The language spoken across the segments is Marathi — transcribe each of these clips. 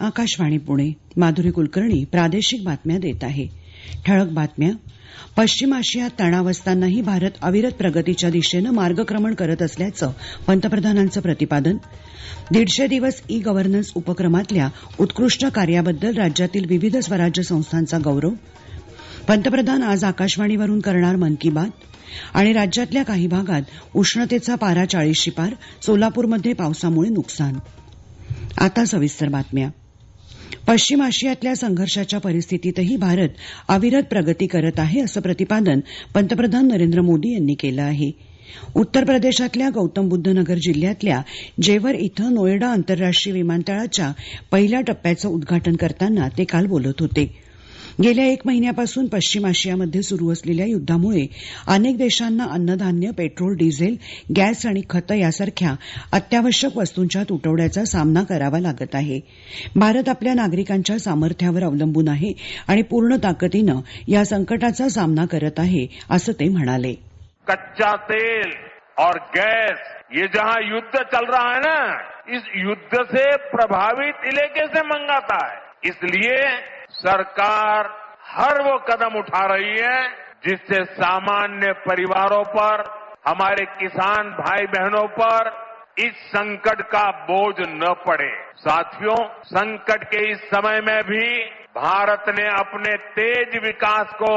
आकाशवाणी पुणे. माधुरी कुलकर्णी प्रादेशिक बातम्या देत आहे. ठळक बातम्या. पश्चिम आशियात तणाव असतानाही भारत अविरत प्रगतीच्या दिशेनं मार्गक्रमण करत असल्याचं पंतप्रधानांचं प्रतिपादन. 150 दिवस ई गव्हर्नन्स उपक्रमातल्या उत्कृष्ट कार्याबद्दल राज्यातील विविध स्वराज्य संस्थांचा गौरव. पंतप्रधान आज आकाशवाणीवरून करणार मन की बात. आणि राज्यातल्या काही भागात उष्णतेचा पारा 40शी पार. सोलापूरमध्ये पावसामुळे नुकसान. आता सविस्तर बातम्या. पश्चिम आशियातल्या संघर्षाच्या परिस्थितीतही भारत अविरत प्रगती करत आहे असं प्रतिपादन पंतप्रधान नरेंद्र मोदी यांनी केलं आहे. उत्तर प्रदेशातल्या गौतम बुद्ध नगर जिल्ह्यातल्या जेवर इथं नोएडा आंतरराष्ट्रीय विमानतळाच्या पहिल्या टप्प्याचं उद्घाटन करताना ते काल बोलत होते. गेल्या 1 महिन्यापासून पश्चिम आशियामध्ये सुरू असलेल्या युद्धामुळे अनेक देशांना अन्नधान्य, पेट्रोल, डिझेल, गॅस आणि खतं यासारख्या अत्यावश्यक वस्तूंच्या तुटवड्याचा सामना करावा लागत आहे. भारत आपल्या नागरिकांच्या सामर्थ्यावर अवलंबून आहे आणि पूर्ण ताकदीनं या संकटाचा सामना करत आहे असं ते म्हणाले. कच्चा तेल और गैस ये जहां युद्ध चल रहा है ना, इस युद्ध से प्रभावित इलाके से मंगाता है. इसलिए सरकार हर वो कदम उठा रही है जिससे सामान्य परिवारों पर, हमारे किसान भाई बहनों पर इस संकट का बोझ न पड़े. साथियों, संकट के इस समय में भी भारत ने अपने तेज विकास को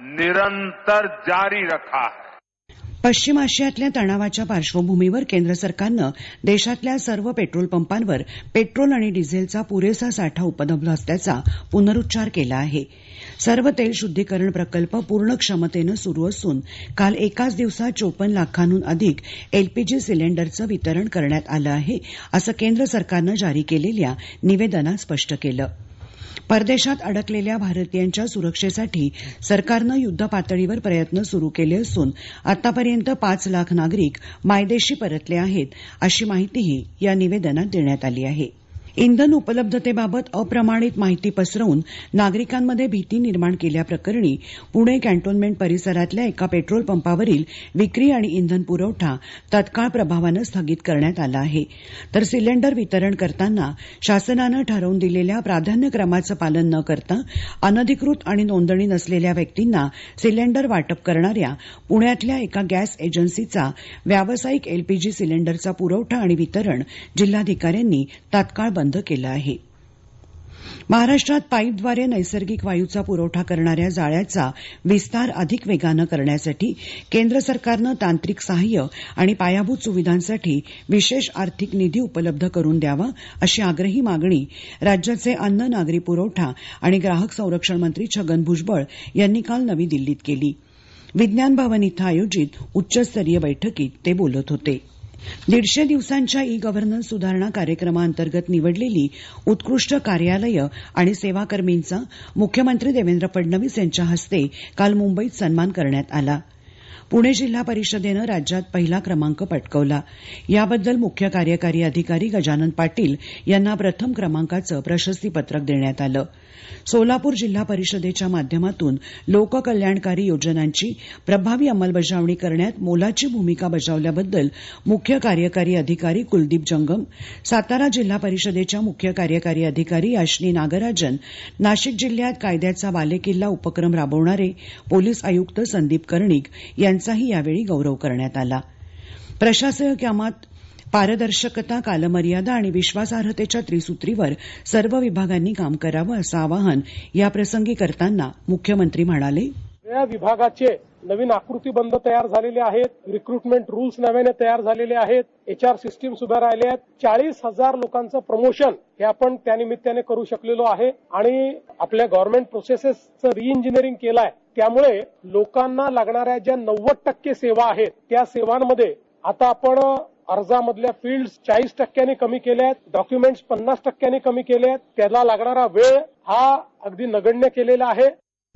निरंतर जारी रखा है. पश्चिम आशियातल्या तणावाच्या पार्श्वभूमीवर केंद्र सरकारनं देशातल्या सर्व पेट्रोल पंपांवर पेट्रोल आणि डिझेलचा पुरेसा साठा उपलब्ध असल्याचा पुनरुच्चार केला आहे. सर्व तेल शुद्धीकरण प्रकल्प पूर्ण क्षमतेनं सुरू असून काल एकाच दिवसात 54 लाखांहून अधिक एलपीजी सिलेंडरचं वितरण करण्यात आलं आहे असं केंद्र सरकारनं जारी केलेल्या निवेदनात स्पष्ट केलं. परदेशात अडकलेल्या भारतीयांच्या सुरक्षेसाठी सरकारनं युद्धपातळीवर प्रयत्न सुरू केले असून आतापर्यंत 5 लाख नागरिक मायदेशी परतले आहेत अशी माहितीही या निवेदनात देण्यात आली आहे. इंधन उपलब्धतेबाबत अप्रमाणित माहिती पसरवून नागरिकांमध्ये भीती निर्माण केल्याप्रकरणी पुणे कॅन्टोन्मेंट परिसरातल्या एका पेट्रोल पंपावरील विक्री आणि इंधन पुरवठा तत्काळ प्रभावानं स्थगित करण्यात आला आहे. तर सिलेंडर वितरण करताना शासनानं ठरवून दिलेल्या प्राधान्यक्रमाचं पालन न करता अनधिकृत आणि नोंदणी नसलेल्या व्यक्तींना सिलेंडर वाटप करणाऱ्या पुण्यातल्या एका गॅस एजन्सीचा व्यावसायिक एलपीजी सिलेंडरचा पुरवठा आणि वितरण जिल्हाधिकाऱ्यांनी तात्काळ बंद केलं आहे. महाराष्ट्रात पाईपद्वारे नैसर्गिक वायूचा पुरवठा करणाऱ्या जाळ्याचा विस्तार अधिक वेगानं करण्यासाठी केंद्र सरकारनं तांत्रिक सहाय्य आणि पायाभूत सुविधांसाठी विशेष आर्थिक निधी उपलब्ध करून द्यावा अशी आग्रही मागणी राज्याचे अन्न, नागरी पुरवठा आणि ग्राहक संरक्षण मंत्री छगन भुजबळ यांनी काल नवी दिल्लीत केली. विज्ञान भवन इथं आयोजित उच्चस्तरीय बैठकीत ते बोलत होते. 150 दिवसांच्या ई गव्हर्नन्स सुधारणा कार्यक्रमाअंतर्गत निवडलेली उत्कृष्ट कार्यालयं आणि सेवाकर्मींचा मुख्यमंत्री देवेंद्र फडणवीस यांच्या हस्ते काल मुंबईत सन्मान करण्यात आला. पुणे जिल्हा परिषदेनं राज्यात पहिला क्रमांक पटकावला. याबद्दल मुख्य कार्यकारी अधिकारी गजानन पाटील यांना प्रथम क्रमांकाचं प्रशस्तीपत्रक देण्यात आलं. सोलापूर जिल्हा परिषदेच्या माध्यमातून लोककल्याणकारी योजनांची प्रभावी अंमलबजावणी करण्यात मोलाची भूमिका बजावल्याबद्दल मुख्य कार्यकारी अधिकारी कुलदीप जंगम, सातारा जिल्हा परिषदेच्या मुख्य कार्यकारी अधिकारी याश्नी नागराजन, नाशिक जिल्ह्यात कायद्याचा बालेकिल्ला उपक्रम राबवणारे पोलीस आयुक्त संदीप कर्णिक यांचाही यावेळी गौरव करण्यात आला. प्रशासकीय कामात पारदर्शकता, कालमर्यादा आणि विश्वासार्हतेच्या त्रिसूत्रीवर सर्व विभागांनी काम करावं असं आवाहन याप्रसंगी करताना मुख्यमंत्री म्हणाले. या विभागाचे नवीन आकृतीबंध तयार झालेले आहेत. रिक्रुटमेंट रूल्स नव्याने तयार झालेले आहेत. HR सिस्टीम सुद्धा राहिले आहेत. 40,000 लोकांचं प्रमोशन हे आपण त्यानिमित्ताने करू शकलेलो आहे आणि आपल्या गव्हर्नमेंट प्रोसेसेसचं रिइंजिनिअरिंग केलं आहे. त्यामुळे लोकांना लागणाऱ्या ज्या 90% सेवा आहेत त्या सेवांमध्ये आता आपण अर्जामधल्या फील्ड्स 40% कमी केल्या आहेत. डॉक्युमेंट्स 50% कमी केले आहेत. त्याला लागणारा वेळ हा अगदी नगण्य केलेला आहे.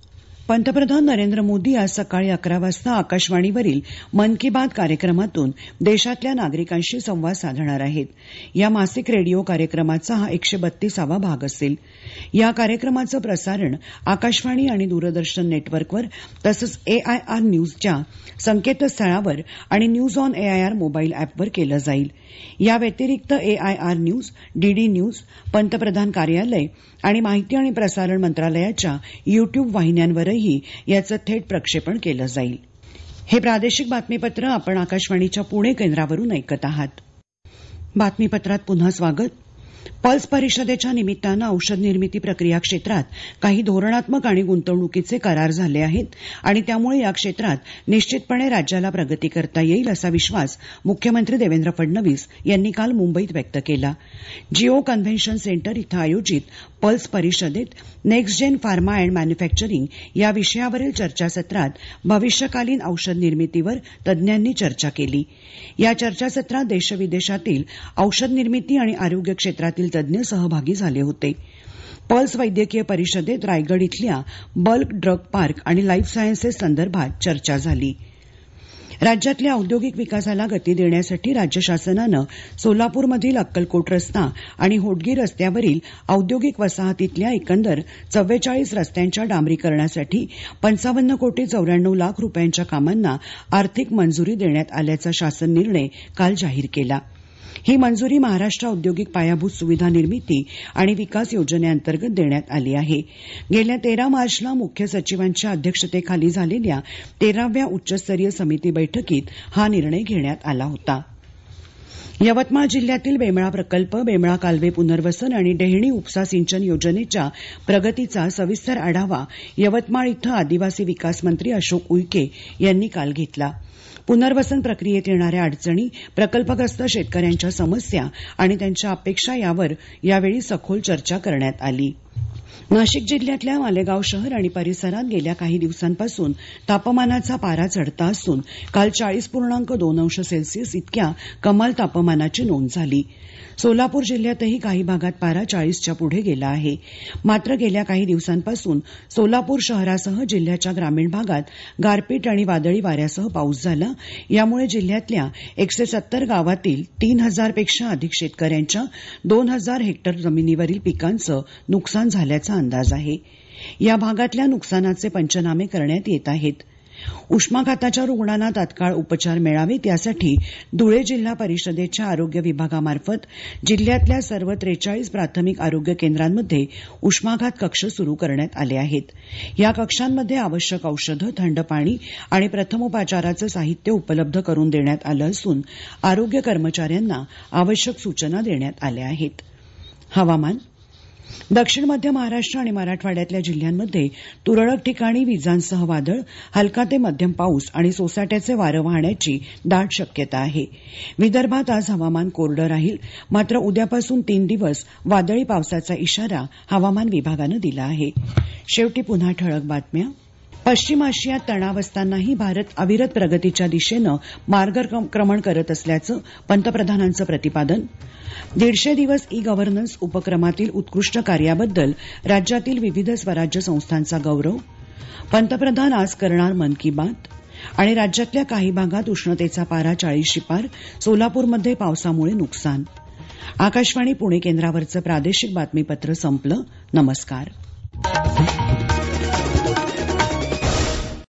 पंतप्रधान नरेंद्र मोदी आज सकाळी 11 वाजता आकाशवाणीवरील मन की बात कार्यक्रमातून देशातल्या नागरिकांशी संवाद साधणार आहेत. या मासिक रेडिओ कार्यक्रमाचा हा 132वा भाग असेल. या कार्यक्रमाचं प्रसारण आकाशवाणी आणि दूरदर्शन नेटवर्कवर तसंच AIR न्यूजच्या संकेतस्थळावर आणि न्यूज ऑन AIR मोबाईल अॅपवर केलं जाईल. या व्यतिरिक्त AIR न्यूज, DD न्यूज, पंतप्रधान कार्यालय आणि माहिती आणि प्रसारण मंत्रालयाच्या YouTube वाहिन्यांवरही याचं थेट प्रक्षेपण केलं जाईल. हे प्रादेशिक बातमीपत्र आपण आकाशवाणीच्या पुणे केंद्रावरून ऐकत आहात. बातमीपत्रात पुन्हा स्वागत. पल्स परिषदेच्या निमित्तानं औषध निर्मिती प्रक्रिया क्षेत्रात काही धोरणात्मक आणि गुंतवणुकीचे करार झाले आहेत आणि त्यामुळे या क्षेत्रात निश्चितपणे राज्याला प्रगती करता येईल असा विश्वास मुख्यमंत्री देवेंद्र फडणवीस यांनी काल मुंबईत व्यक्त केला. जिओ कन्व्हेन्शन सेंटर इथं आयोजित पल्स परिषदेत next gen pharma and manufacturing या विषयावरील चर्चासत्रात भविष्यकालीन औषध निर्मितीवर तज्ज्ञांनी चर्चा केली. या चर्चासत्रात देशविदेशातील औषध निर्मिती आणि आरोग्य क्षेत्रातील तज्ज्ञ सहभागी झाले होते. पल्स वैद्यकीय परिषदेत रायगड इथल्या बल्क ड्रग पार्क आणि लाईफ सायन्सेस संदर्भात चर्चा झाली. राज्यातल्या औद्योगिक विकासाला गती देण्यासाठी राज्य शासनानं सोलापूरमधील अक्कलकोट रस्ता आणि होडगी रस्त्यावरील औद्योगिक वसाहतीतल्या एकंदर 44 रस्त्यांच्या डांबरीकरणासाठी 55 कोटी 94 लाख रुपयांच्या कामांना आर्थिक मंजुरी देण्यात आल्याचा शासन निर्णय काल जाहीर केला. ही मंजुरी महाराष्ट्र औद्योगिक पायाभूत सुविधा निर्मिती आणि विकास योजनेअंतर्गत देण्यात आली आहे. गेल्या 13 मार्चला मुख्य सचिवांच्या अध्यक्षतेखाली झालेल्या 13व्या उच्चस्तरीय समिती बैठकीत हा निर्णय घेण्यात आला होता. यवतमाळ जिल्ह्यातील बेमळा प्रकल्प, बेमळा कालवे पुनर्वसन आणि डेहणी उपसा सिंचन योजनेच्या प्रगतीचा सविस्तर आढावा यवतमाळ इथं आदिवासी विकास मंत्री अशोक उईके यांनी काल घेतला. पुनर्वसन प्रक्रियेत येणाऱ्या अडचणी, प्रकल्पग्रस्त शेतकऱ्यांच्या समस्या आणि त्यांच्या अपेक्षा यावर यावेळी सखोल चर्चा करण्यात आली. नाशिक जिल्ह्यातल्या मालेगाव शहर आणि परिसरात गेल्या काही दिवसांपासून तापमानाचा पारा चढता असून काल 40.2 अंश सेल्सिअस इतक्या कमाल तापमानाची नोंद झाली. सोलापूर जिल्ह्यातही काही भागात पारा 40च्या पुढे गेला आहे. मात्र गेल्या काही दिवसांपासून सोलापूर शहरासह जिल्ह्याच्या ग्रामीण भागात गारपीट आणि वादळी वाऱ्यासह पाऊस झाला. यामुळे जिल्ह्यातल्या 170 गावातील 3000 पेक्षा अधिक शेतकऱ्यांच्या 2000 हेक्टर जमिनीवरील पिकांचं नुकसान झाल्याचा अंदाज आहे. या भागातल्या नुकसानाचे पंचनामे करण्यात येत आहेत. उष्माघाताच्या रुग्णांना तात्काळ उपचार मिळावेत यासाठी धुळे जिल्हा परिषदेच्या आरोग्य विभागामार्फत जिल्ह्यातल्या सर्व 43 प्राथमिक आरोग्य केंद्रांमध्ये उष्माघात कक्ष सुरू करण्यात आले आहेत. या कक्षांमध्ये आवश्यक औषधं, थंड पाणी आणि प्रथमोपचाराचं साहित्य उपलब्ध करून देण्यात आलं असून आरोग्य कर्मचाऱ्यांना आवश्यक सूचना देण्यात आल्या आहेत. हवामान. दक्षिण मध्य महाराष्ट्र आणि मराठवाड्यातल्या जिल्ह्यांमध्ये तुरळक ठिकाणी विजांसह वादळ, हलका ते मध्यम पाऊस आणि सोसाट्याचे वारं वाहण्याची दाट शक्यता आहे. विदर्भात आज हवामान कोरडं राहील. मात्र उद्यापासून 3 दिवस वादळी पावसाचा इशारा हवामान विभागानं दिला आहे. शेवटी पुन्हा ठळक बातम्या. पश्चिम आशियात तणाव असतानाही भारत अविरत प्रगतीच्या दिशेनं मार्गक्रमण करत असल्याचं पंतप्रधानांचं प्रतिपादन. 150 दिवस ई गव्हर्नन्स उपक्रमातील उत्कृष्ट कार्याबद्दल राज्यातील विविध स्वराज्य संस्थांचा गौरव. पंतप्रधान आज करणार मन की बात. आणि राज्यातल्या काही भागात उष्णतेचा पारा 40शी पार. सोलापूरमध्ये पावसामुळे नुकसान. आकाशवाणी पुणे केंद्रावरचं प्रादेशिक बातमीपत्र संपलं. नमस्कार.